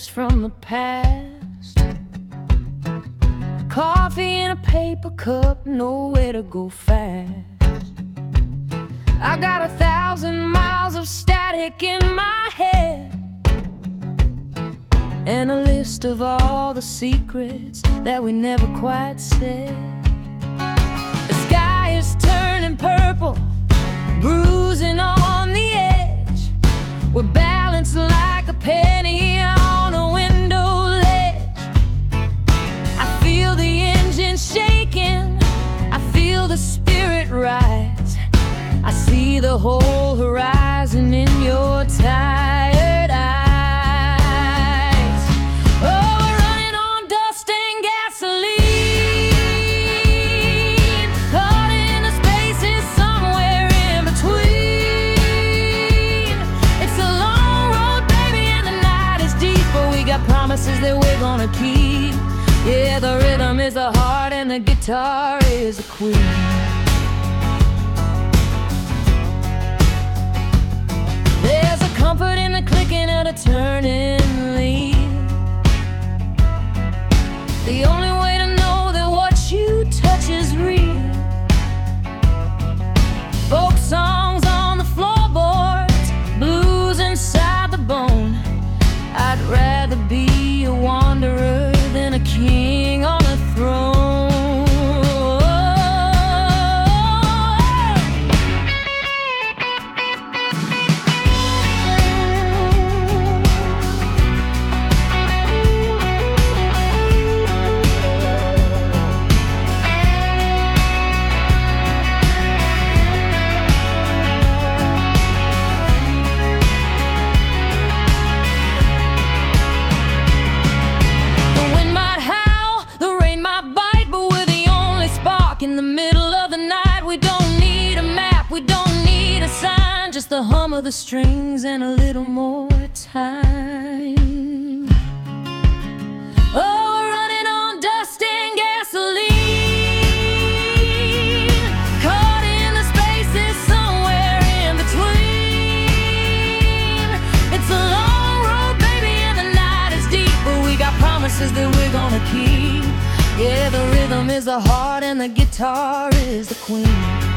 ghost from the past. Coffee in a paper cup, nowhere to go fast. I got 1,000 miles of static in my head, and a list of all the secrets that we never quite said. The sky is turning purple, bruising on the edge. We're balanced like a penny on a window ledge. I feel the engine shaking, I feel the spirit rise. I see the whole horizon in your tired eyes. Oh, we're running on dust and gasoline, caught in the spaces somewhere in between. It's a long road, baby, and the night is deep, but we got promises that we're gonna keep. Yeah, the rhythm is the heart and the guitar is the queen. There's a comfort in the clicking of the turning leaf. The only way to know that what you touch is real. Folk songs on the floorboards, blues inside the bone. I'd rather be a wanderer than a king on a throne. In the middle of the night, we don't need a map, we don't need a sign, just the hum of the strings and a little more time. Oh, we're running on dust and gasoline, caught in the spaces somewhere in between. It's a long road, baby, and the night is deep, but we got promises that we're gonna keep. Yeah, the rhythm is the heart and the guitar is the queen.